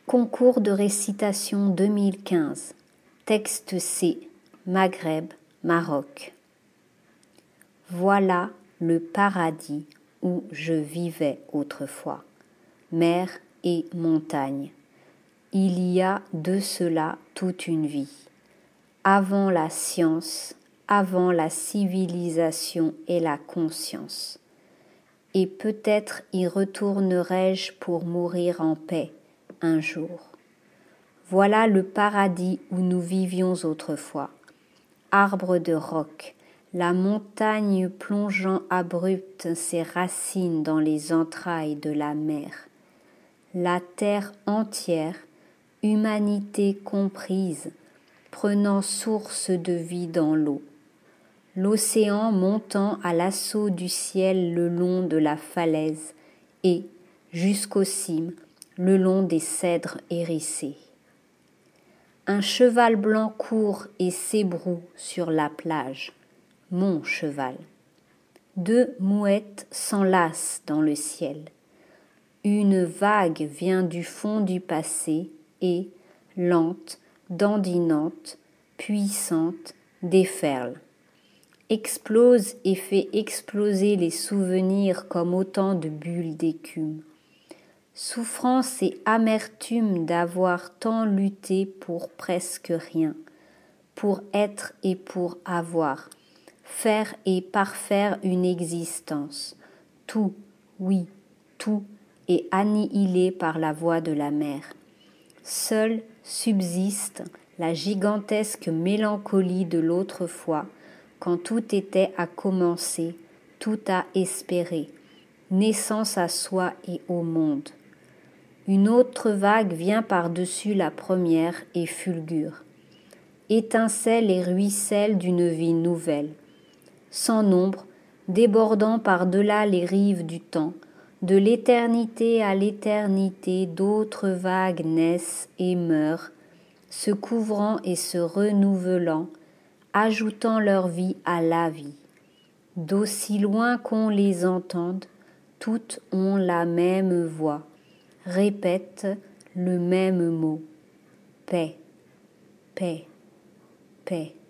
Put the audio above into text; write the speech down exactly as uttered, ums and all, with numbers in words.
Concours de récitation deux mille quinze. Texte C. Maghreb, Maroc. Voilà le paradis où je vivais autrefois, mer et montagne. Il y a de cela toute une vie. Avant la science, avant la civilisation et la conscience. Et peut-être y retournerai-je pour mourir en paix un jour. Voilà le paradis où nous vivions autrefois. Arbre de roc, la montagne plongeant abrupte ses racines dans les entrailles de la mer. La terre entière, humanité comprise, prenant source de vie dans l'eau. L'océan montant à l'assaut du ciel le long de la falaise et, jusqu'aux cimes, le long des cèdres hérissés. Un cheval blanc court et s'ébroue sur la plage, mon cheval. Deux mouettes s'enlacent dans le ciel. Une vague vient du fond du passé et, lente, dandinante, puissante, déferle. Explose et fait exploser les souvenirs comme autant de bulles d'écume. Souffrance et amertume d'avoir tant lutté pour presque rien, pour être et pour avoir, faire et parfaire une existence. Tout, oui, tout est annihilé par la voix de la mer. Seule subsiste la gigantesque mélancolie de l'autrefois, quand tout était à commencer, tout à espérer, naissance à soi et au monde. Une autre vague vient par-dessus la première et fulgure, étincelle et ruisselle d'une vie nouvelle, sans nombre, débordant par-delà les rives du temps, de l'éternité à l'éternité, d'autres vagues naissent et meurent, se couvrant et se renouvelant, ajoutant leur vie à la vie. D'aussi loin qu'on les entende, toutes ont la même voix, répètent le même mot. Paix, paix, paix.